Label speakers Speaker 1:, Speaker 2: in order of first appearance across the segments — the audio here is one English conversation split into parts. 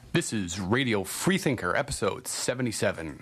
Speaker 1: This is Radio Freethinker, episode 77.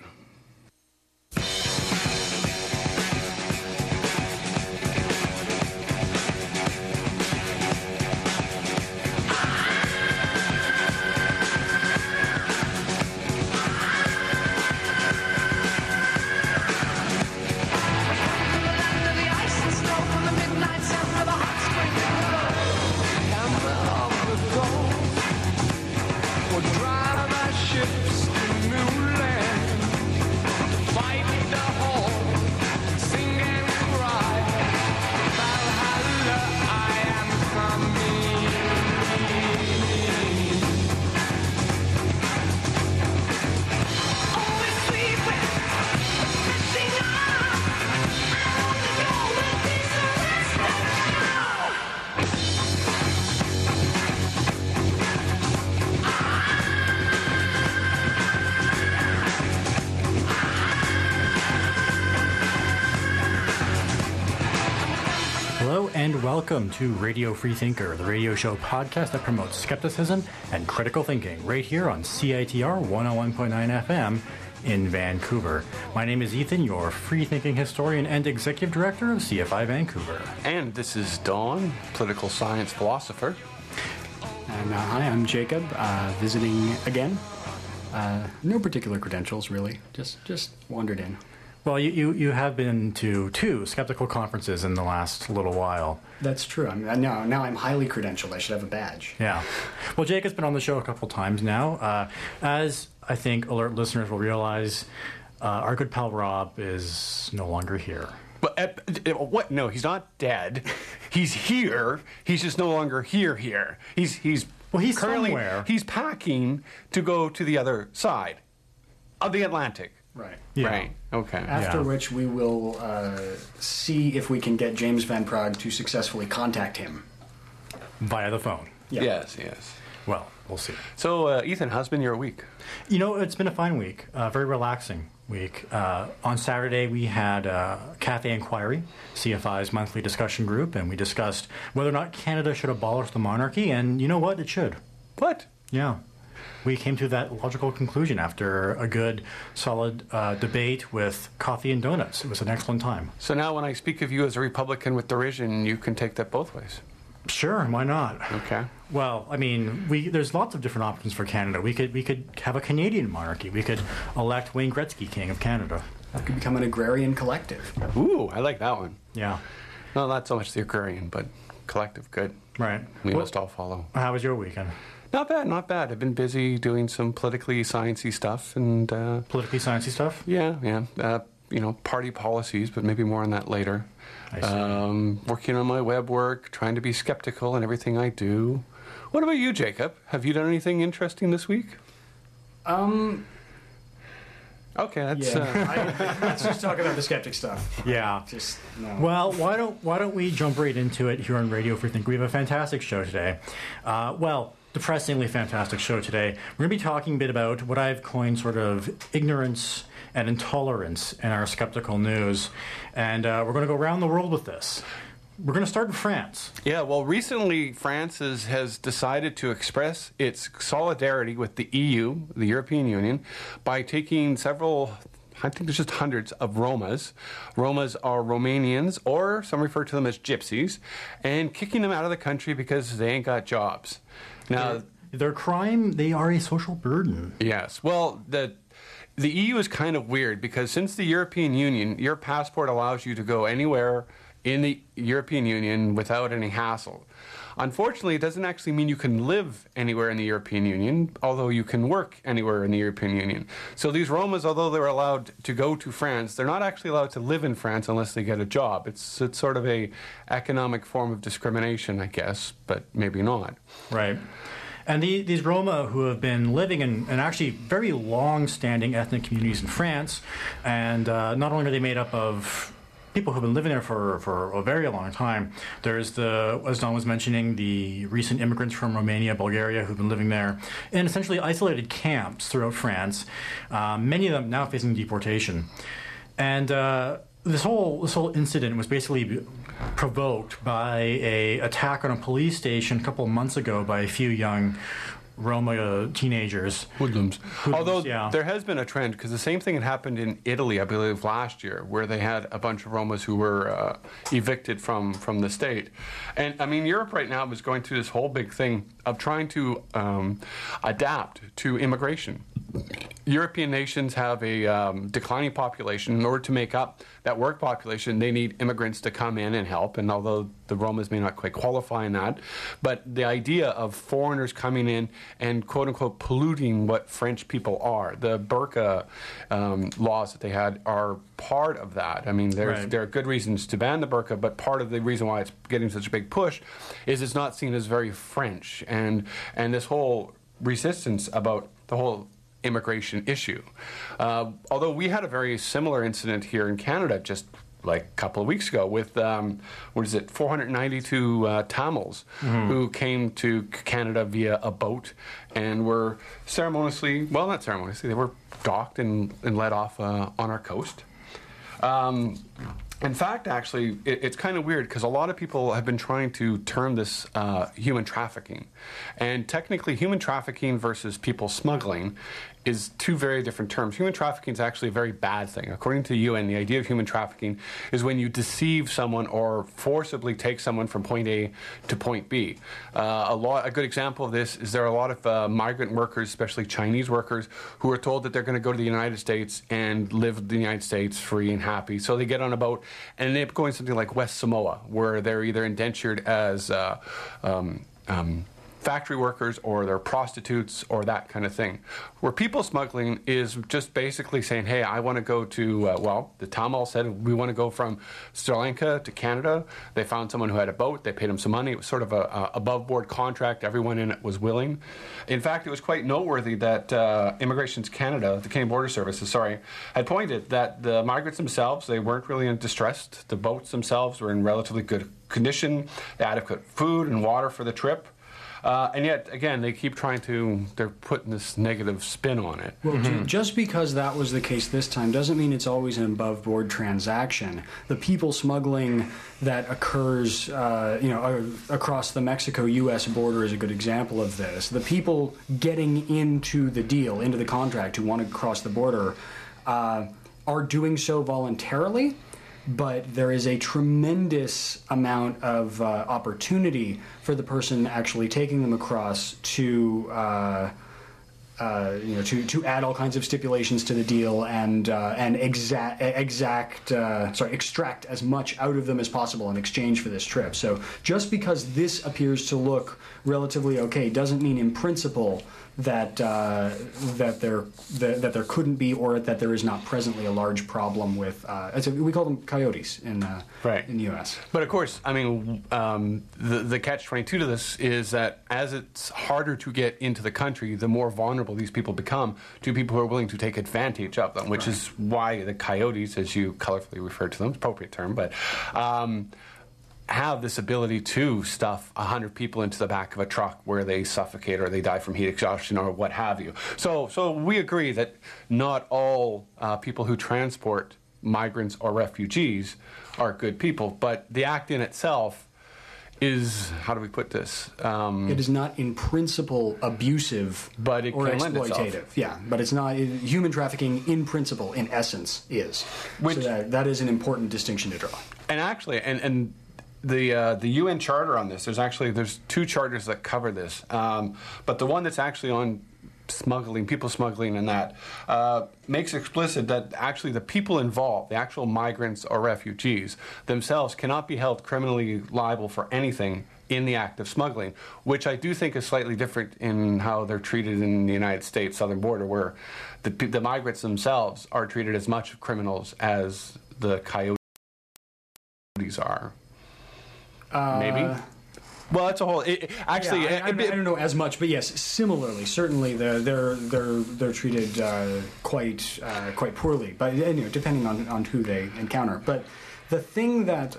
Speaker 2: Welcome to Radio Freethinker, the radio show podcast that promotes skepticism and critical thinking, right here on CITR 101.9 FM in Vancouver. My name is Ethan, your free-thinking historian and executive director of CFI Vancouver.
Speaker 1: And this is Dawn, political science philosopher.
Speaker 3: And hi, I'm Jacob, visiting again. No particular credentials, really. Just wandered in.
Speaker 2: Well, you have been to two skeptical conferences in the last little while.
Speaker 3: That's true. Now I'm highly credentialed. I should have a badge.
Speaker 2: Yeah. Well, Jake has been on the show a couple times now. As I think alert listeners will realize, our good pal Rob is no longer here.
Speaker 1: But what? No, he's not dead. He's here. He's just no longer here. He's currently
Speaker 2: somewhere.
Speaker 1: He's packing to go to the other side of the Atlantic.
Speaker 3: Right.
Speaker 2: Yeah.
Speaker 1: Right. Okay.
Speaker 3: After which we will see if we can get James Van Prague to successfully contact him.
Speaker 2: Via the phone.
Speaker 3: Yeah.
Speaker 1: Yes.
Speaker 2: Well, we'll see.
Speaker 1: So, Ethan, how's been your week?
Speaker 2: You know, it's been a fine week, very relaxing week. On Saturday, we had Cafe Inquiry, CFI's monthly discussion group, and we discussed whether or not Canada should abolish the monarchy, and you know what? It should.
Speaker 1: What?
Speaker 2: Yeah. We came to that logical conclusion after a good, solid debate with coffee and donuts. It was an excellent time.
Speaker 1: So now when I speak of you as a Republican with derision, you can take that both ways.
Speaker 2: Sure, why not?
Speaker 1: Okay.
Speaker 2: Well, I mean, there's lots of different options for Canada. We could have a Canadian monarchy. We could elect Wayne Gretzky King of Canada.
Speaker 3: That could become an agrarian collective.
Speaker 1: Ooh, I like that one.
Speaker 2: Yeah.
Speaker 1: No, not so much the agrarian, but collective. Good.
Speaker 2: Right.
Speaker 1: We must all follow.
Speaker 2: How was your weekend?
Speaker 1: Not bad. I've been busy doing some politically sciencey stuff and
Speaker 2: Politically sciencey stuff?
Speaker 1: Yeah. Party policies, but maybe more on that later.
Speaker 2: I see.
Speaker 1: Working on my web work, trying to be skeptical in everything I do. What about you, Jacob? Have you done anything interesting this week? Okay, that's
Speaker 3: let's just talk about the skeptic stuff.
Speaker 2: Yeah.
Speaker 3: No.
Speaker 2: Well, why don't we jump right into it here on Radio Freethink? We have a fantastic show today. Depressingly fantastic show today. We're going to be talking a bit about what I've coined sort of ignorance and intolerance in our skeptical news. And we're going to go around the world with this. We're going to start in France.
Speaker 1: Yeah, well, recently France has decided to express its solidarity with the EU, the European Union, by taking several, I think there's just hundreds of Romas. Romas are Romanians, or some refer to them as gypsies, and kicking them out of the country because they ain't got jobs. Now,
Speaker 2: their crime, they are a social burden.
Speaker 1: Yes. Well, the EU is kind of weird because since the European Union, your passport allows you to go anywhere in the European Union without any hassle. Unfortunately, it doesn't actually mean you can live anywhere in the European Union, although you can work anywhere in the European Union. So these Romas, although they're allowed to go to France, they're not actually allowed to live in France unless they get a job. It's sort of a economic form of discrimination, I guess, but maybe not.
Speaker 2: Right. And these Roma who have been living in actually very long-standing ethnic communities in France, and not only are they made up of people who've been living there for a very long time. There's as Don was mentioning, the recent immigrants from Romania, Bulgaria, who've been living there in essentially isolated camps throughout France. Many of them now facing deportation. And this whole incident was basically provoked by an attack on a police station a couple of months ago by a few young Roma teenagers.
Speaker 1: Hoodlums. Although
Speaker 2: yeah.
Speaker 1: there has been a trend, because the same thing had happened in Italy, I believe, last year, where they had a bunch of Romas who were evicted from the state. And, I mean, Europe right now is going through this whole big thing of trying to adapt to immigration. European nations have a declining population. In order to make up that work population, they need immigrants to come in and help. And although the Romas may not quite qualify in that, but the idea of foreigners coming in and quote-unquote polluting what French people are, the burqa laws that they had are part of that. I mean, there are good reasons to ban the burqa, but part of the reason why it's getting such a big push is it's not seen as very French. And this whole resistance about the whole immigration issue. Although we had a very similar incident here in Canada just like a couple of weeks ago with, 492 Tamils who came to Canada via a boat and were not ceremoniously, they were docked and let off on our coast. In fact, actually, it's kind of weird because a lot of people have been trying to term this human trafficking. And technically, human trafficking versus people smuggling is two very different terms. Human trafficking is actually a very bad thing. According to the UN, the idea of human trafficking is when you deceive someone or forcibly take someone from point A to point B. A good example of this is there are a lot of migrant workers, especially Chinese workers, who are told that they're going to go to the United States and live in the United States free and happy. So they get on a boat and they end up going something like West Samoa, where they're either indentured as factory workers or they're prostitutes or that kind of thing. Where people smuggling is just basically saying, hey, I want to go to, the Tamil said we want to go from Sri Lanka to Canada. They found someone who had a boat. They paid them some money. It was sort of a above-board contract. Everyone in it was willing. In fact, it was quite noteworthy that Immigration Canada, the Canadian Border Services, had pointed that the migrants themselves, they weren't really distressed. The boats themselves were in relatively good condition. They had adequate food and water for the trip. And yet, again, they're putting this negative spin on it.
Speaker 3: Well, just because that was the case this time doesn't mean it's always an above-board transaction. The people smuggling that occurs, across the Mexico-U.S. border is a good example of this. The people getting into the deal, into the contract, who want to cross the border, are doing so voluntarily. But there is a tremendous amount of opportunity for the person actually taking them across to add all kinds of stipulations to the deal and extract as much out of them as possible in exchange for this trip. So just because this appears to look relatively okay doesn't mean in principle that there couldn't be, or that there is not presently a large problem with. We call them coyotes in the U.S.
Speaker 1: But of course, I mean, the catch-22 to this is that as it's harder to get into the country, the more vulnerable these people become to people who are willing to take advantage of them, which is why the coyotes, as you colorfully refer to them, appropriate term, but. Have this ability to stuff 100 people into the back of a truck where they suffocate or they die from heat exhaustion or what have you. So we agree that not all people who transport migrants or refugees are good people, but the act in itself is, how do we put this?
Speaker 3: It is not in principle abusive
Speaker 1: but it
Speaker 3: or
Speaker 1: can lend
Speaker 3: exploitative.
Speaker 1: itself.
Speaker 3: Yeah, but it's not. Human trafficking in principle, in essence, is. So that is an important distinction to draw.
Speaker 1: And actually, and the UN charter on this, there's two charters that cover this, but the one that's actually on people smuggling and that makes explicit that actually the people involved, the actual migrants or refugees themselves, cannot be held criminally liable for anything in the act of smuggling, which I do think is slightly different in how they're treated in the United States southern border, where the migrants themselves are treated as much criminals as the coyotes are. Maybe. Well, that's a whole.
Speaker 3: I don't know as much, but yes, similarly, certainly they're treated quite poorly, but depending on who they encounter. But the thing that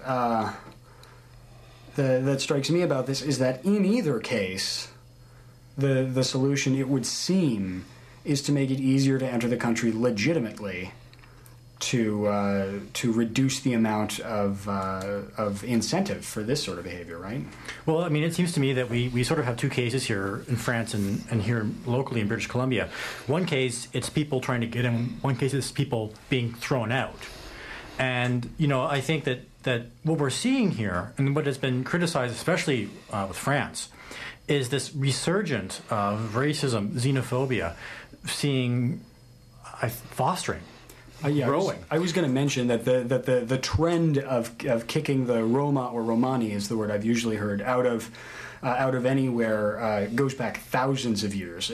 Speaker 3: that strikes me about this is that in either case, the solution, it would seem, is to make it easier to enter the country legitimately. to reduce the amount of incentive for this sort of behavior, right?
Speaker 2: Well, I mean, it seems to me that we sort of have two cases here in France and here locally in British Columbia. One case, it's people trying to get in. One case, it's people being thrown out. And, I think that what we're seeing here, and what has been criticized, especially with France, is this resurgence of racism, xenophobia, fostering. Growing.
Speaker 3: I was going to mention that the trend of kicking the Roma or Romani is the word I've usually heard out of anywhere goes back thousands of years.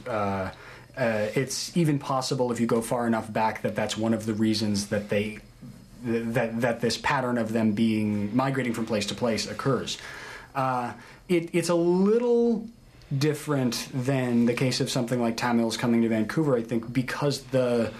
Speaker 3: It's even possible if you go far enough back that's one of the reasons that that this pattern of them migrating from place to place occurs. It's a little different than the case of something like Tamils coming to Vancouver, I think, because the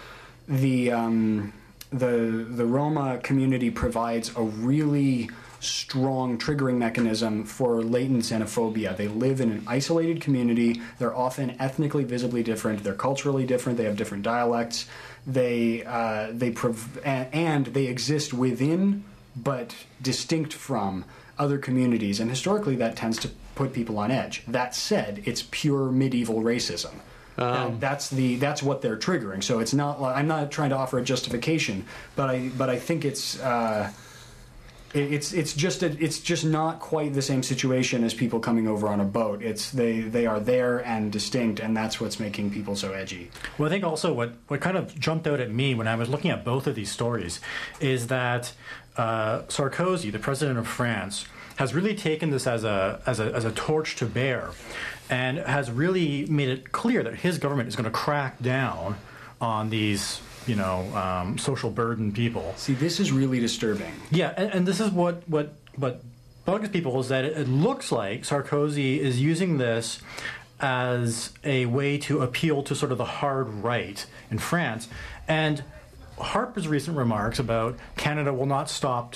Speaker 3: Roma community provides a really strong triggering mechanism for latent xenophobia. They live in an isolated community. They're often ethnically visibly different. They're culturally different. They have different dialects. And they exist within but distinct from other communities. And historically, that tends to put people on edge. That said, it's pure medieval racism. That's what they're triggering. So it's not. I'm not trying to offer a justification, but I think it's just not quite the same situation as people coming over on a boat. They are there and distinct, and that's what's making people so edgy.
Speaker 2: Well, I think also what kind of jumped out at me when I was looking at both of these stories is that Sarkozy, the president of France, has really taken this as a torch to bear, and has really made it clear that his government is going to crack down on these social burden people.
Speaker 3: See, this is really disturbing.
Speaker 2: Yeah, and this is what bugs people is that it looks like Sarkozy is using this as a way to appeal to sort of the hard right in France. And Harper's recent remarks about Canada will not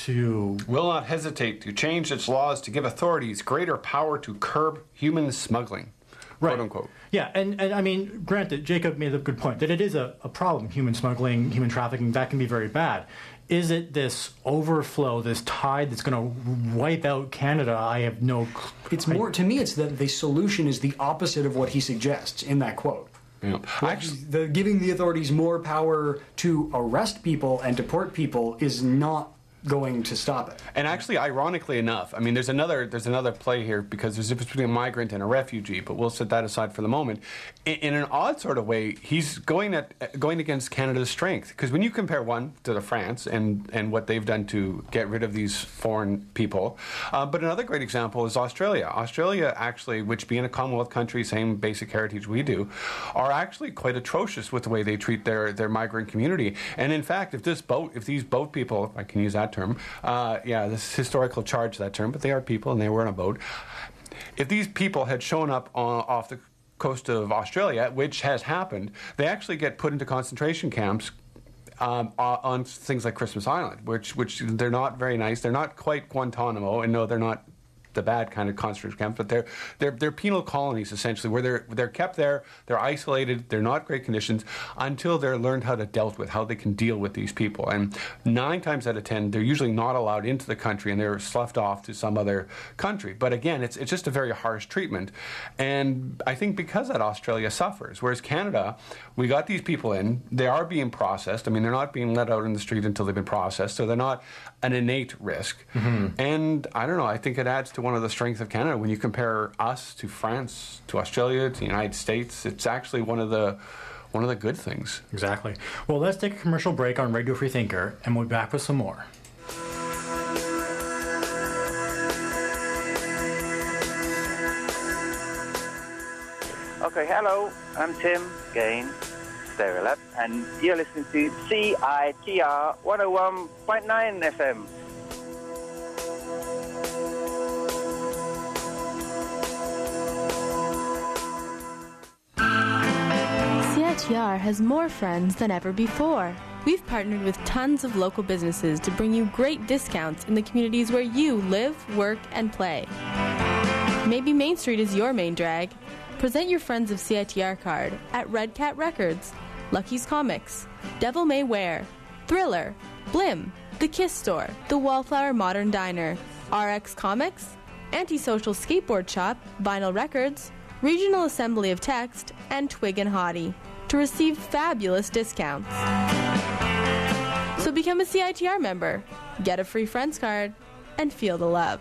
Speaker 2: hesitate
Speaker 1: to change its laws to give authorities greater power to curb human smuggling.
Speaker 2: Right.
Speaker 1: Quote unquote.
Speaker 2: Yeah, and I mean, granted, Jacob made a good point that it is a problem, human smuggling, human trafficking, that can be very bad. Is it this overflow, this tide that's going to wipe out Canada? I have no clue.
Speaker 3: To me, it's that the solution is the opposite of what he suggests in that quote.
Speaker 1: Yeah.
Speaker 3: Actually, giving the authorities more power to arrest people and deport people is not going to stop it.
Speaker 1: And actually, ironically enough, I mean, there's another play here, because there's a difference between a migrant and a refugee, but we'll set that aside for the moment. In an odd sort of way, he's going against Canada's strength, because when you compare one to France and what they've done to get rid of these foreign people, but another great example is Australia. Australia, actually, which being a Commonwealth country, same basic heritage we do, are actually quite atrocious with the way they treat their migrant community. And in fact, if these boat people, if I can use that term, this historical charge, that term, but they are people and they were on a boat. If these people had shown up off the coast of Australia, which has happened, they actually get put into concentration camps on things like Christmas Island, which they're not very nice. They're not quite Guantanamo, and no, they're not the bad kind of concentration camps, but they're penal colonies essentially, where they're kept there, they're isolated, they're not great conditions until they're learned how they can deal with these people. And 9 times out of 10, they're usually not allowed into the country, and they're sloughed off to some other country. But again, it's just a very harsh treatment. And I think because that, Australia suffers, whereas Canada, we got these people in, they are being processed. I mean, they're not being let out in the street until they've been processed, so they're not an innate risk. Mm-hmm. And I don't know, I think it adds to one of the strengths of Canada. When you compare us to France, to Australia, to the United States, it's actually one of the good things.
Speaker 2: Exactly. Well, let's take a commercial break on Radio Free Thinker, and we'll be back with some more.
Speaker 4: Okay, hello, I'm Tim Gain, Stereo Lab, and you're listening to CITR 101.9 FM.
Speaker 5: CITR has more friends than ever before. We've partnered with tons of local businesses to bring you great discounts in the communities where you live, work, and play. Maybe Main Street is your main drag. Present your Friends of CITR card at Red Cat Records, Lucky's Comics, Devil May Wear, Thriller, Blim, The Kiss Store, The Wallflower Modern Diner, RX Comics, Antisocial Skateboard Shop, Vinyl Records, Regional Assembly of Text, and Twig and Hottie to receive fabulous discounts. So become a CITR member, get a free Friends card, and feel the love.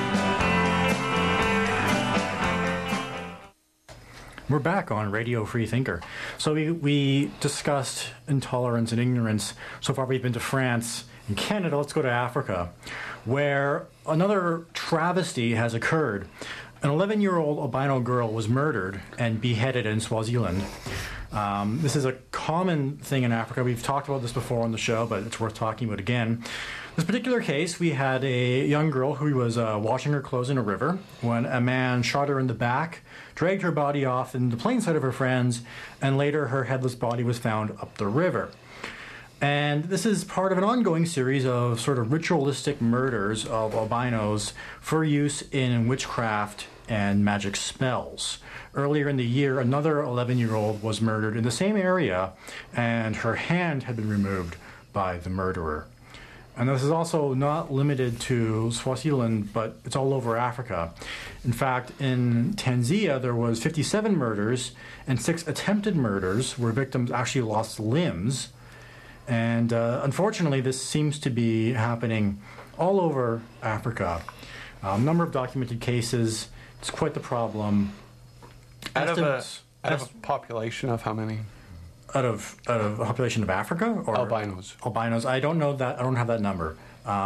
Speaker 2: We're back on Radio Free Thinker. So we discussed intolerance and ignorance. So far we've been to France and Canada. Let's go to Africa, where another travesty has occurred. An 11-year-old albino girl was murdered and beheaded in Swaziland. This is a common thing in Africa. We've talked about this before on the show, but it's worth talking about again. This particular case, we had a young girl who was washing her clothes in a river when a man shot her in the back, dragged her body off in the plain sight of her friends, and later her headless body was found up the river. And this is part of an ongoing series of sort of ritualistic murders of albinos for use in witchcraft and magic spells. Earlier in the year, another 11-year-old was murdered in the same area, and her hand had been removed by the murderer. And this is also not limited to Swaziland, but it's all over Africa. In fact, in Tanzania, there was 57 murders and 6 attempted murders where victims actually lost limbs. And unfortunately, this seems to be happening all over Africa. A number of documented cases. It's quite the problem.
Speaker 1: Out of a population of how many?
Speaker 2: Out of a population of Africa or
Speaker 1: albinos?
Speaker 2: Albinos. I don't know that. I don't have that number.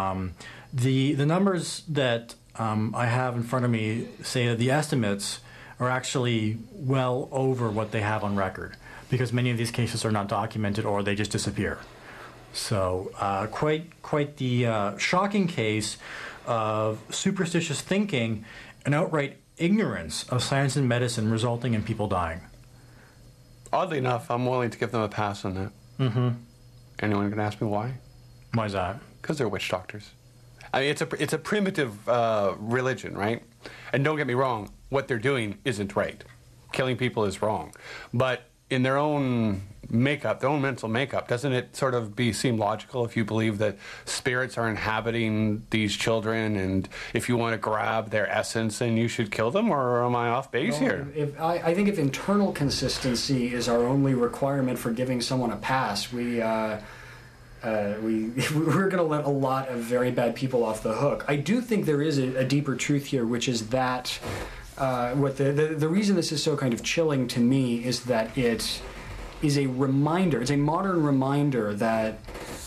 Speaker 2: The numbers that I have in front of me say that the estimates are actually well over what they have on record, because many of these cases are not documented or they just disappear. So quite the shocking case of superstitious thinking and outright ignorance of science and medicine resulting in people dying.
Speaker 1: Oddly enough, I'm willing to give them a pass on that.
Speaker 2: Mm-hmm.
Speaker 1: Anyone going to ask me why?
Speaker 2: Why is that?
Speaker 1: Because they're witch doctors. I mean, it's a primitive religion, right? And don't get me wrong, what they're doing isn't right. Killing people is wrong. But in their own makeup, their own mental makeup, doesn't it sort of seem logical if you believe that spirits are inhabiting these children, and if you want to grab their essence, then you should kill them? Or am I off base here?
Speaker 3: I think if internal consistency is our only requirement for giving someone a pass, we're going to let a lot of very bad people off the hook. I do think there is a deeper truth here, which is that what the reason this is so kind of chilling to me is that it is a reminder. It's a modern reminder that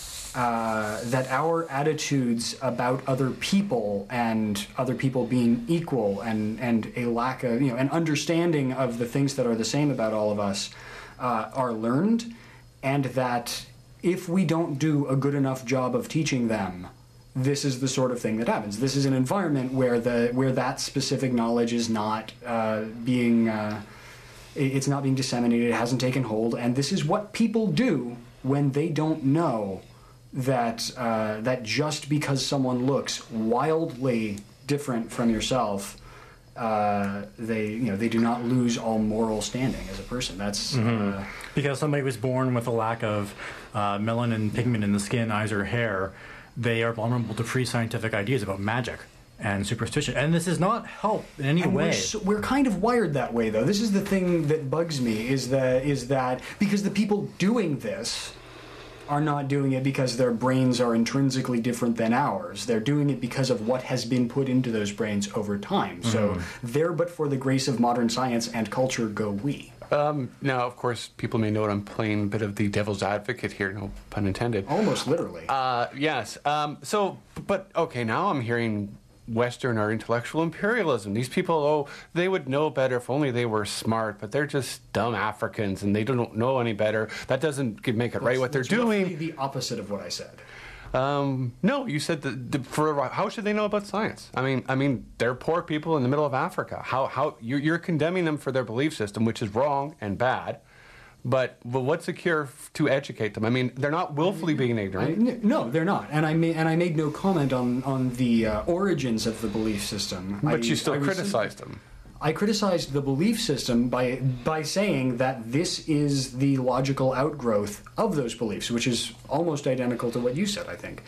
Speaker 3: that our attitudes about other people and other people being equal and a lack of an understanding of the things that are the same about all of us are learned, and that if we don't do a good enough job of teaching them, this is the sort of thing that happens. This is an environment where that specific knowledge is not being it's not being disseminated. It hasn't taken hold, and this is what people do when they don't know that that just because someone looks wildly different from yourself, they do not lose all moral standing as a person. That's
Speaker 2: because somebody was born with a lack of melanin pigment in the skin, eyes, or hair. They are vulnerable to pre-scientific ideas about magic and superstition, and this does not help in any way.
Speaker 3: We're kind of wired that way, though. This is the thing that bugs me: is that because the people doing this are not doing it because their brains are intrinsically different than ours. They're doing it because of what has been put into those brains over time. So there, but for the grace of modern science and culture, go we.
Speaker 1: Now, of course, people may know I'm playing a bit of the devil's advocate here, no pun intended.
Speaker 3: Almost literally.
Speaker 1: Yes. But okay, now I'm hearing Western or intellectual imperialism. These people, they would know better if only they were smart, but they're just dumb Africans and they don't know any better. That doesn't make it right what they're doing.
Speaker 3: Roughly the opposite of what I said.
Speaker 1: No, you said how should they know about science? I mean, they're poor people in the middle of Africa. How you're condemning them for their belief system, which is wrong and bad. But what's the cure to educate them? I mean, they're not willfully being ignorant.
Speaker 3: No, they're not. And I made no comment on the origins of the belief system.
Speaker 1: But you still criticized them.
Speaker 3: I criticized the belief system by saying that this is the logical outgrowth of those beliefs, which is almost identical to what you said, I think.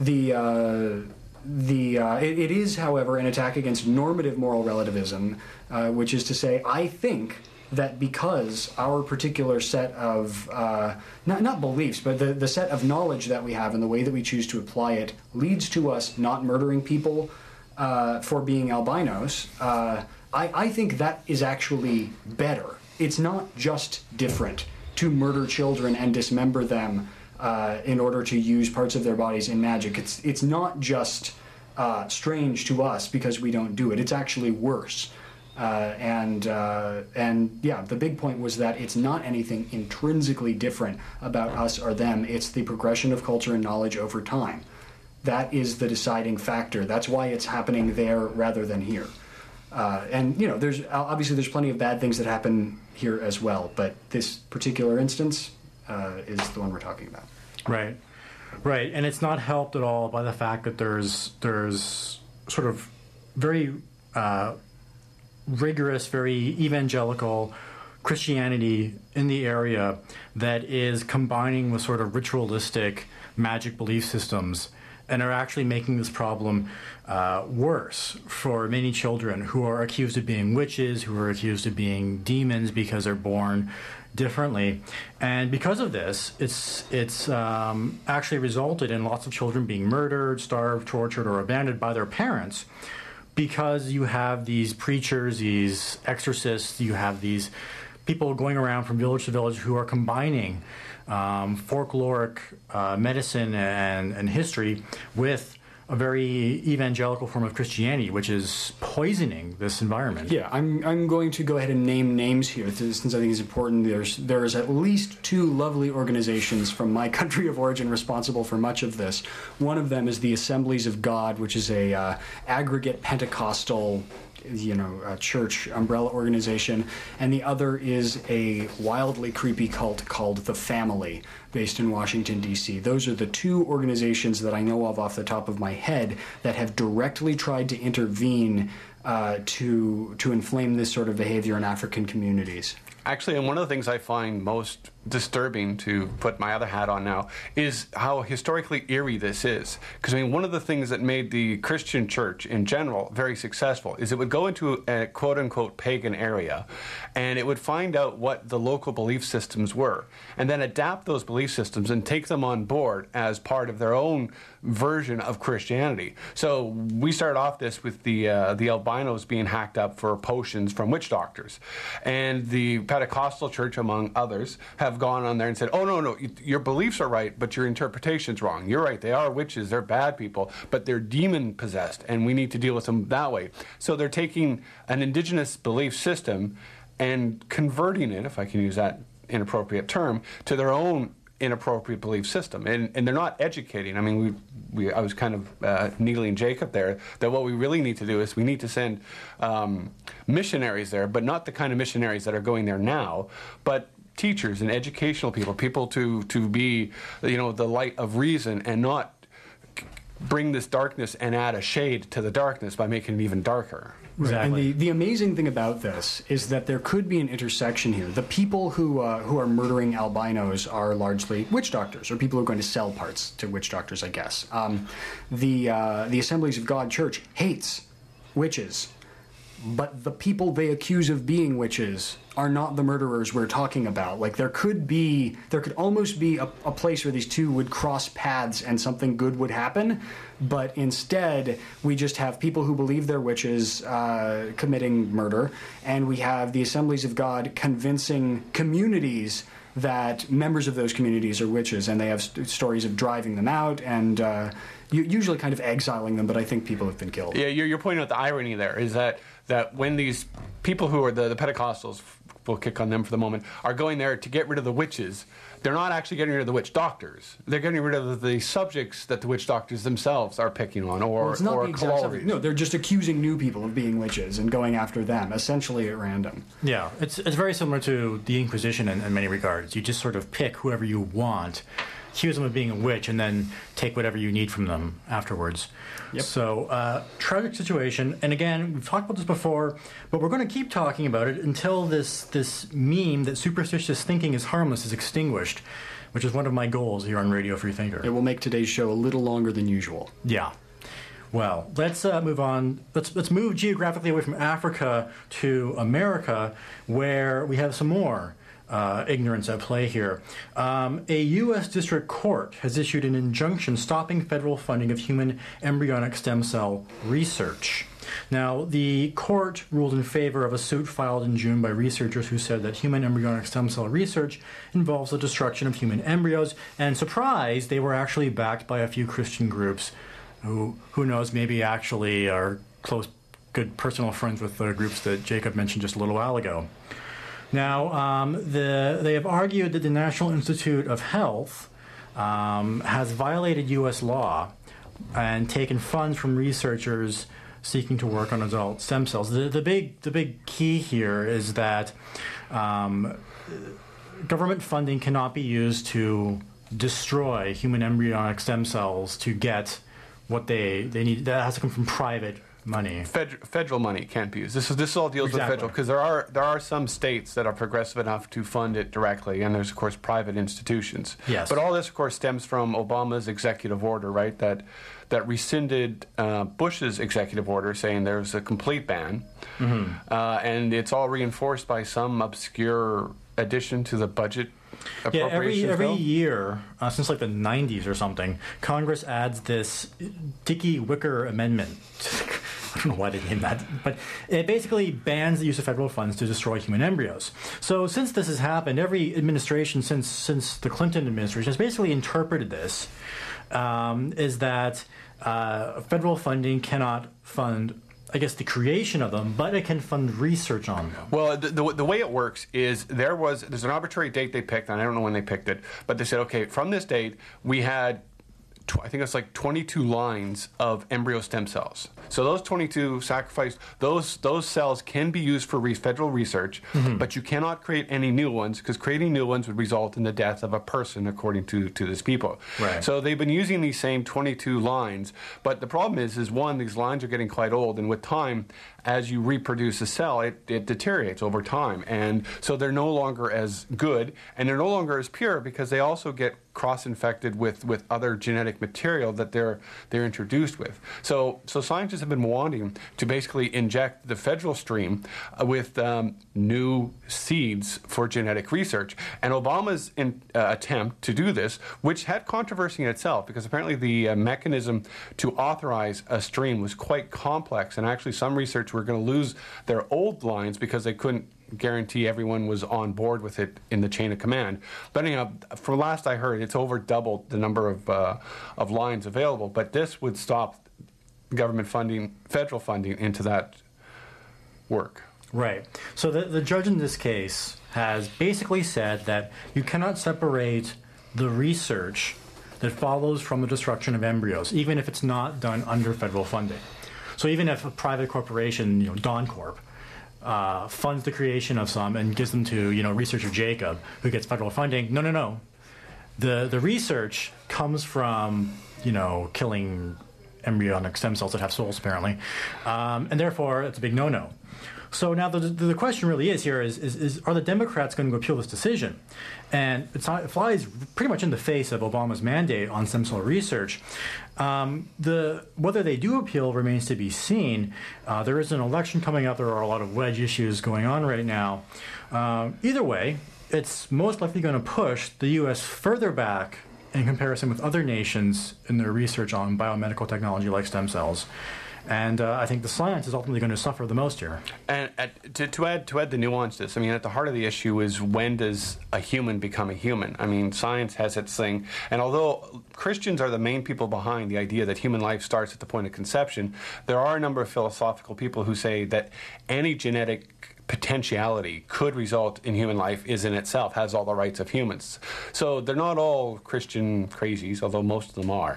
Speaker 3: It is, however, an attack against normative moral relativism, which is to say, I think that because our particular set of, not beliefs, but the set of knowledge that we have and the way that we choose to apply it leads to us not murdering people for being albinos, I think that is actually better. It's not just different to murder children and dismember them in order to use parts of their bodies in magic. It's not just strange to us because we don't do it. It's actually worse. And the big point was that it's not anything intrinsically different about us or them. It's the progression of culture and knowledge over time. That is the deciding factor. That's why it's happening there rather than here. There's obviously plenty of bad things that happen here as well, but this particular instance is the one we're talking about.
Speaker 2: Right, and it's not helped at all by the fact that there's sort of very rigorous, very evangelical Christianity in the area that is combining with sort of ritualistic magic belief systems, and are actually making this problem worse for many children who are accused of being witches, who are accused of being demons because they're born differently. And because of this, it's actually resulted in lots of children being murdered, starved, tortured, or abandoned by their parents, because you have these preachers, these exorcists, you have these people going around from village to village who are combining folkloric medicine and history with a very evangelical form of Christianity, which is poisoning this environment.
Speaker 3: Yeah, I'm going to go ahead and name names here, since I think it's important. There's at least two lovely organizations from my country of origin responsible for much of this. One of them is the Assemblies of God, which is a aggregate Pentecostal church umbrella organization, and the other is a wildly creepy cult called The Family, based in Washington, D.C. Those are the two organizations that I know of off the top of my head that have directly tried to intervene to inflame this sort of behavior in African communities.
Speaker 1: Actually, and one of the things I find most disturbing, to put my other hat on now, is how historically eerie this is. Because, one of the things that made the Christian church in general very successful is it would go into a quote-unquote pagan area, and it would find out what the local belief systems were, and then adapt those belief systems and take them on board as part of their own version of Christianity. So we started off this with the albinos being hacked up for potions from witch doctors, and the Pentecostal church, among others, have gone on there and said, oh, no, your beliefs are right, but your interpretation's wrong. You're right, they are witches, they're bad people, but they're demon-possessed, and we need to deal with them that way. So they're taking an indigenous belief system and converting it, if I can use that inappropriate term, to their own inappropriate belief system, and they're not educating. I was kind of needling Jacob there, that what we really need to do is we need to send missionaries there, but not the kind of missionaries that are going there now, but teachers and educational people to be, the light of reason, and not bring this darkness and add a shade to the darkness by making it even darker.
Speaker 2: Exactly.
Speaker 3: And the amazing thing about this is that there could be an intersection here. The people who are murdering albinos are largely witch doctors, or people who are going to sell parts to witch doctors, I guess. The Assemblies of God Church hates witches, but the people they accuse of being witches are not the murderers we're talking about. Like, there could almost be a place where these two would cross paths and something good would happen, but instead we just have people who believe they're witches committing murder, and we have the Assemblies of God convincing communities that members of those communities are witches, and they have stories of driving them out and usually kind of exiling them, but I think people have been killed.
Speaker 1: Yeah, you're pointing out the irony there, is that when these people who are the Pentecostals, we'll kick on them for the moment, are going there to get rid of the witches, they're not actually getting rid of the witch doctors. They're getting rid of the subjects that the witch doctors themselves are picking on, or colories.
Speaker 3: No, they're just accusing new people of being witches and going after them, essentially at random.
Speaker 2: Yeah, it's very similar to the Inquisition in many regards. You just sort of pick whoever you want, accuse them of being a witch and then take whatever you need from them afterwards.
Speaker 3: Yep.
Speaker 2: So, tragic situation. And again, we've talked about this before, but we're going to keep talking about it until this meme that superstitious thinking is harmless is extinguished, which is one of my goals here on Radio Free Thinker.
Speaker 3: It will make today's show a little longer than usual.
Speaker 2: Yeah. Well, let's move on. Let's move geographically away from Africa to America, where we have some more ignorance at play here. A U.S. district court has issued an injunction stopping federal funding of human embryonic stem cell research. Now, the court ruled in favor of a suit filed in June by researchers who said that human embryonic stem cell research involves the destruction of human embryos, and surprise, they were actually backed by a few Christian groups who knows, maybe actually are close, good personal friends with the groups that Jacob mentioned just a little while ago. Now, they have argued that the National Institute of Health has violated U.S. law and taken funds from researchers seeking to work on adult stem cells. The big key here is that government funding cannot be used to destroy human embryonic stem cells to get what they need. That has to come from private money.
Speaker 1: Federal money can't be used. This all deals with federal, because there are some states that are progressive enough to fund it directly, and there's of course private institutions.
Speaker 2: Yes.
Speaker 1: But all this of course stems from Obama's executive order, right? That rescinded Bush's executive order saying there's a complete ban, and it's all reinforced by some obscure addition to the budget.
Speaker 2: Yeah, every year, since like the 90s or something, Congress adds this Dickey Wicker Amendment. I don't know why they named that, but it basically bans the use of federal funds to destroy human embryos. So since this has happened, every administration since the Clinton administration has basically interpreted this is that federal funding cannot fund, I guess, the creation of them, but it can fund research on them.
Speaker 1: Well, the way it works is there's an arbitrary date they picked, and I don't know when they picked it, but they said, okay, from this date, we had, I think it's like 22 lines of embryo stem cells. So those 22 sacrificed, those cells can be used for federal research, but you cannot create any new ones, because creating new ones would result in the death of a person, according to this people.
Speaker 2: Right.
Speaker 1: So they've been using these same 22 lines, but the problem is one, these lines are getting quite old, and with time, as you reproduce a cell, it deteriorates over time. And so they're no longer as good, and they're no longer as pure, because they also get cross-infected with other genetic material that they're introduced with. So scientists have been wanting to basically inject the federal stream with new seeds for genetic research. And Obama's attempt to do this, which had controversy in itself, because apparently the mechanism to authorize a stream was quite complex, and actually some research were going to lose their old lines because they couldn't guarantee everyone was on board with it in the chain of command. But anyhow, from last I heard, it's over doubled the number of lines available. But this would stop government funding, federal funding, into that work.
Speaker 2: Right. So the judge in this case has basically said that you cannot separate the research that follows from the destruction of embryos, even if it's not done under federal funding. So even if a private corporation, DonCorp, funds the creation of some and gives them to, researcher Jacob, who gets federal funding. No. The research comes from, killing embryonic stem cells that have souls, apparently. And therefore, it's a big no-no. So now the question really is here is are the Democrats going to appeal this decision? And it flies pretty much in the face of Obama's mandate on stem cell research. Whether they do appeal remains to be seen. There is an election coming up. There are a lot of wedge issues going on right now. Either way, it's most likely going to push the U.S. further back in comparison with other nations in their research on biomedical technology like stem cells. And I think the science is ultimately going to suffer the most here. And
Speaker 1: to add the nuance to this, at the heart of the issue is, when does a human become a human? Science has its thing. And although Christians are the main people behind the idea that human life starts at the point of conception, there are a number of philosophical people who say that any genetic potentiality could result in human life is in itself, has all the rights of humans. So they're not all Christian crazies, although most of them are.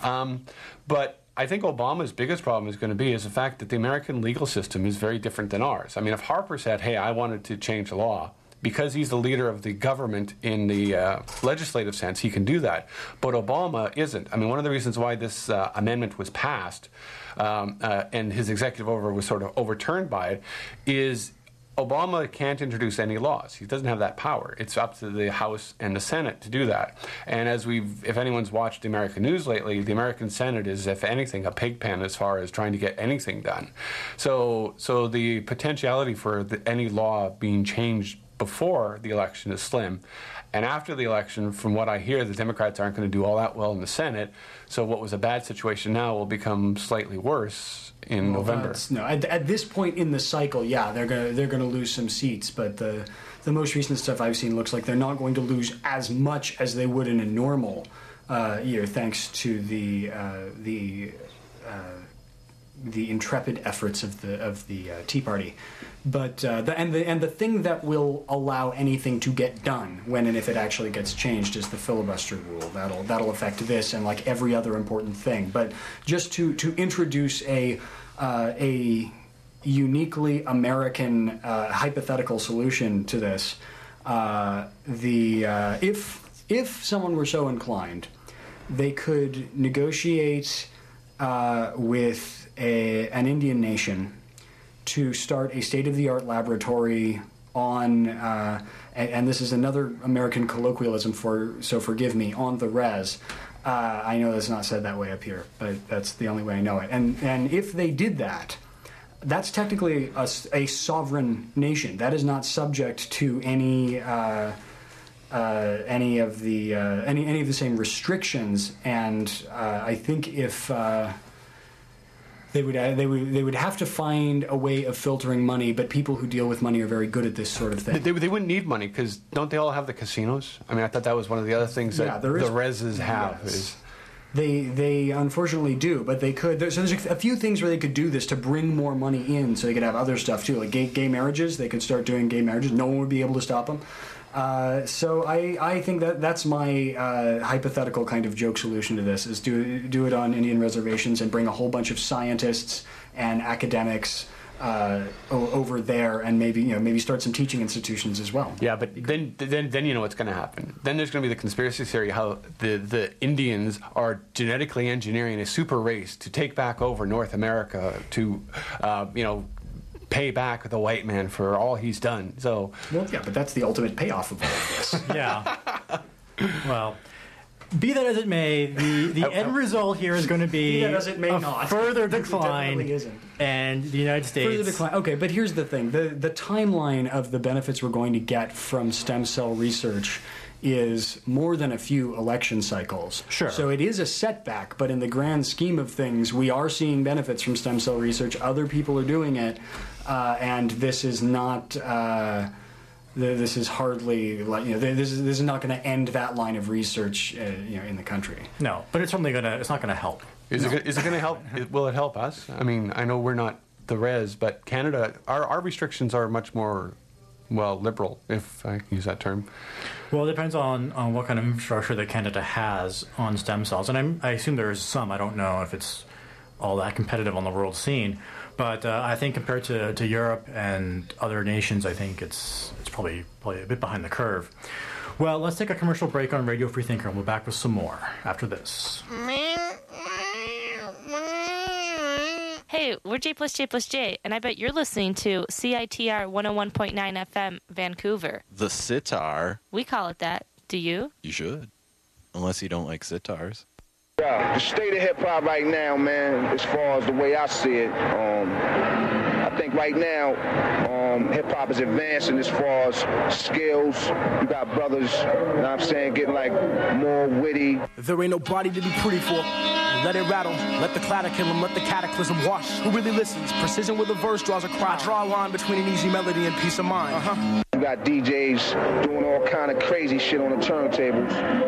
Speaker 1: But I think Obama's biggest problem is going to be the fact that the American legal system is very different than ours. If Harper said, hey, I wanted to change the law because he's the leader of the government in the legislative sense, he can do that. But Obama isn't. I mean, one of the reasons why this amendment was passed and his executive order was sort of overturned by it is Obama can't introduce any laws. He doesn't have that power. It's up to the House and the Senate to do that. And as if anyone's watched the American news lately, the American Senate is, if anything, a pig pen as far as trying to get anything done. So the potentiality for any law being changed before the election is slim. And after the election, from what I hear, the Democrats aren't going to do all that well in the Senate. So what was a bad situation now will become slightly worse in November.
Speaker 3: No, at this point in the cycle, yeah, they're gonna lose some seats. But the most recent stuff I've seen looks like they're not going to lose as much as they would in a normal year, thanks to the intrepid efforts of the Tea Party. But the thing that will allow anything to get done when and if it actually gets changed is the filibuster rule. That'll affect this and like every other important thing. But just to introduce a uniquely American hypothetical solution to this, if someone were so inclined, they could negotiate with an Indian nation to start a state-of-the-art laboratory on, and this is another American colloquialism so forgive me, on the res. I know that's not said that way up here, but that's the only way I know it. And if they did that, that's technically a sovereign nation. That is not subject to any of the same restrictions. And I think if they would have to find a way of filtering money, but people who deal with money are very good at this sort of thing.
Speaker 1: They wouldn't need money because don't they all have the casinos? I mean, I thought that was one of the other things that the reses have.
Speaker 3: Yes. They unfortunately do, but they could. There's a few things where they could do this to bring more money in, so they could have other stuff too, like gay marriages. They could start doing gay marriages. No one would be able to stop them. So I think that's my hypothetical kind of joke solution to this, is do it on Indian reservations and bring a whole bunch of scientists and academics over there, and maybe start some teaching institutions as well.
Speaker 1: Yeah, but then you know what's going to happen. Then there's going to be the conspiracy theory how the Indians are genetically engineering a super race to take back over North America to pay back the white man for all he's done. So,
Speaker 3: well, yeah, but that's the ultimate payoff of all of this.
Speaker 2: Yeah. Well, be that as it may, the end result here is going to be further decline, and the United States.
Speaker 3: Further decline. Okay, but here's the thing: the timeline of the benefits we're going to get from stem cell research is more than a few election cycles.
Speaker 2: Sure.
Speaker 3: So it is a setback, but in the grand scheme of things, we are seeing benefits from stem cell research. Other people are doing it, and this is not. This is hardly like this is not going to end that line of research in the country.
Speaker 2: No, but it's certainly it's not going to help.
Speaker 1: Is it going to help? Will it help us? I mean, I know we're not the res, but Canada, our restrictions are much more liberal, if I can use that term.
Speaker 2: Well, it depends on what kind of infrastructure that Canada has on stem cells, and I assume there is some. I don't know if it's all that competitive on the world scene. But I think compared to Europe and other nations, I think it's probably a bit behind the curve. Well, let's take a commercial break on Radio Free Thinker, and we'll be back with some more after this.
Speaker 6: Hey, we're J plus J, and I bet you're listening to CITR 101.9 FM, Vancouver.
Speaker 7: The sitar.
Speaker 6: We call it that. Do you?
Speaker 7: You should. Unless you don't like sitars.
Speaker 8: Yeah, the state of hip-hop right now, man, as far as the way I see it, I think right now hip-hop is advancing as far as skills. You got brothers, you know what I'm saying, getting like more witty.
Speaker 9: There ain't nobody to be pretty for. Let it rattle, let the clatter kill him, let the cataclysm wash. Who really listens? Precision with a verse draws a crowd. Draw a line between an easy melody and peace of mind.
Speaker 8: You got DJs doing all kind of crazy shit on the turntables.